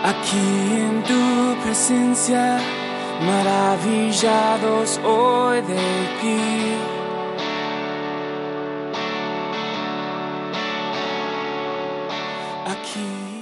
Aquí en tu presencia, maravillados hoy de ti. Aquí